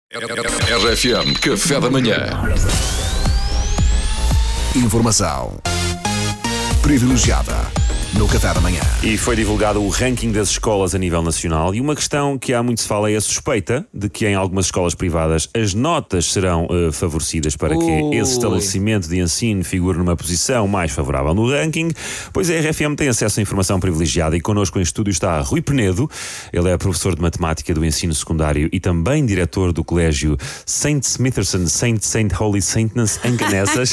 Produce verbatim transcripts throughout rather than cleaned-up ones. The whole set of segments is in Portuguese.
R F M Café da Manhã. Informação privilegiada no Café da Manhã. E foi divulgado o ranking das escolas a nível nacional e uma questão que há muito se fala é a suspeita de que em algumas escolas privadas as notas serão uh, favorecidas para Ui. que esse estabelecimento de ensino figure numa posição mais favorável no ranking, pois a R F M tem acesso a informação privilegiada e connosco em estúdio está Rui Penedo. Ele é professor de matemática do ensino secundário e também diretor do colégio Saint Smithson Saint Saint Holy Saintness em Caneças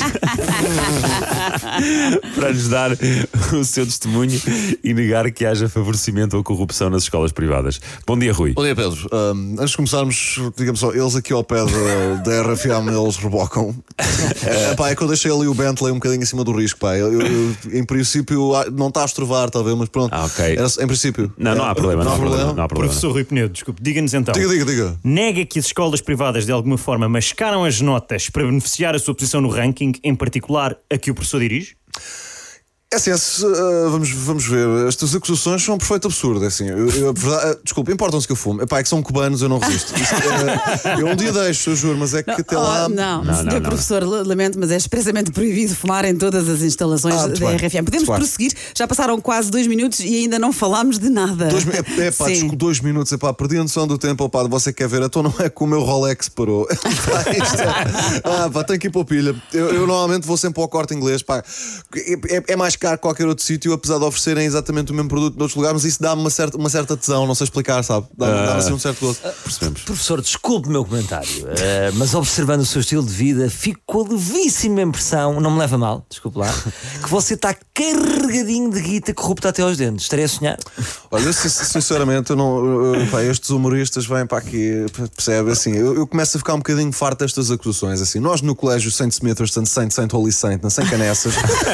para nos dar o seu testemunho e negar que haja favorecimento ou corrupção nas escolas privadas. Bom dia, Rui. Bom dia, Pedro. Um, antes de começarmos, digamos só, eles aqui ao pé da R F M, eles rebocam. É, pá, é que eu deixei ali o Bentley um bocadinho em cima do risco, pá. Eu, eu, em princípio, não está a estrovar, talvez, mas pronto. Ah, ok. Era, em princípio. Não, não há problema, não, não há problema. problema. Não há problema. Professor Rui Penedo, desculpe, diga-nos então. Diga, diga, diga. Nega que as escolas privadas de alguma forma mascaram as notas para beneficiar a sua posição no ranking, em particular a que o professor dirige? É assim, esse, uh, vamos, vamos ver. Estas acusações são um perfeito absurdo. É assim, eu, eu, verdade, uh, desculpa, importam-se que eu fumo. Epá, é que são cubanos, eu não resisto. Isto, uh, eu um dia deixo, eu juro, mas é que não, até lá. Oh, não, não, senhor não, não. professor, lamento, mas é expressamente proibido fumar em todas as instalações Ah, da bem. R F M. Podemos Claro. prosseguir, já passaram quase dois minutos e ainda não falámos de nada. Dois, é, é pá, Sim. desculpa, dois minutos, é pá, perdi a noção do tempo, pá, você quer ver? Então não é que o meu Rolex parou. Pá, isto é, ah, pá, tenho que ir para o pilha. Eu, eu normalmente vou sempre ao Corte Inglês, pá, é, é mais caro que qualquer outro sítio, apesar de oferecerem exatamente o mesmo produto de outros lugares, mas isso dá-me uma certa, uma certa tesão, não sei explicar, sabe? Dá-me Ah. dá assim um certo gosto. Percebemos. Professor, desculpe o meu comentário, eh, mas observando o seu estilo de vida, fico com a levíssima impressão, não me leva a mal, desculpe lá, que você está carregadinho de guita corrupta até aos dentes. Estarei a sonhar? Olha, eu, sin- sinceramente, eu não, eu, pá, estes humoristas vêm para aqui, percebe? Assim, eu, eu começo a ficar um bocadinho farto destas acusações. Assim, nós no colégio Saint Smithson, Saint Saint Holy Saint, na Sem Caneças,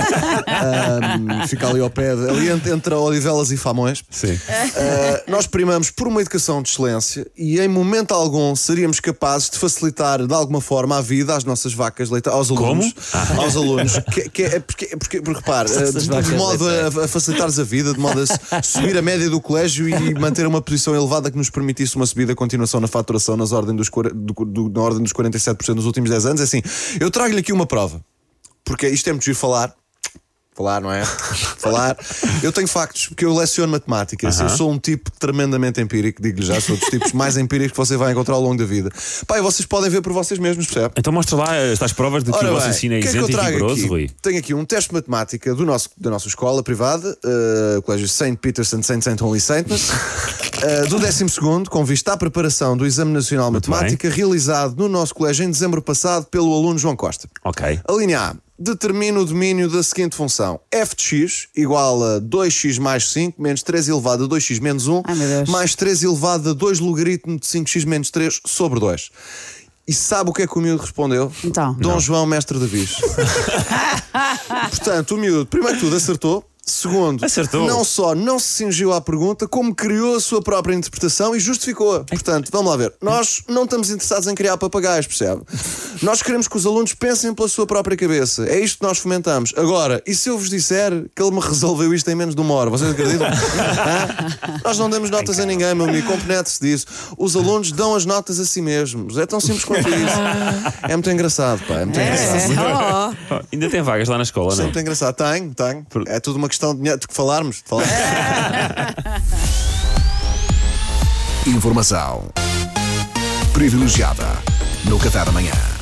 um, fica ali ao pé, de- ali entre, entre Odivelas e Famões. Sim. Uh, nós primamos por uma educação de excelência e em momento algum seríamos capazes de facilitar de alguma forma a vida às nossas vacas leiteiras, aos alunos, Ah. aos alunos, que, que é porque, porque, porque repare, uh, de, de modo a, a facilitares a vida, de modo a s- subir a média do colégio e manter uma posição elevada que nos permitisse uma subida, continuação na faturação nas ordem dos, quar- do, do, na ordem dos quarenta e sete por cento nos últimos dez anos. É assim, eu trago-lhe aqui uma prova, porque isto é muito giro falar. Falar, não é? Falar. Eu tenho factos, porque eu leciono matemática. Assim, eu sou um tipo tremendamente empírico, digo-lhe já, sou dos tipos mais empíricos que você vai encontrar ao longo da vida. Pá, e vocês podem ver por vocês mesmos, percebe? Então mostra lá estas provas de que Ora o vosso bem, ensino é o que é que eu isento e trago rigoroso, aqui? Rui. Tenho aqui um teste de matemática do nosso, da nossa escola privada, uh, o colégio Saint Peterson Saint Saint Holy Saintness, uh, do décimo segundo, com vista à preparação do Exame Nacional de Muito Matemática, realizado no nosso colégio em dezembro passado pelo aluno João Costa. Ok. A linha A determina o domínio da seguinte função: f de x igual a dois x mais cinco menos três elevado a dois x menos um Ai, meu Deus. mais três elevado a dois logaritmo de cinco x menos três sobre dois. E sabe o que é que o miúdo respondeu? Então. Dom João, mestre da Viz. Portanto, o miúdo, primeiro que tudo, acertou. Segundo, Acertou. não só não se cingiu à pergunta, como criou a sua própria interpretação e justificou-a. Portanto, vamos lá ver. Nós não estamos interessados em criar papagaios, percebe? Nós queremos que os alunos pensem pela sua própria cabeça. É isto que nós fomentamos. Agora, e se eu vos disser que ele me resolveu isto em menos de uma hora? Vocês acreditam? Hã? Nós não damos notas a ninguém, meu amigo. Componente-se disso. Os alunos dão as notas a si mesmos. É tão simples quanto isso. É muito engraçado, pá. É muito engraçado. É, oh. Oh, ainda tem vagas lá na escola, É não? muito engraçado. Tenho, tenho. É tudo uma questão de dinheiro de que falarmos. De falarmos. Informação privilegiada no Café da Manhã.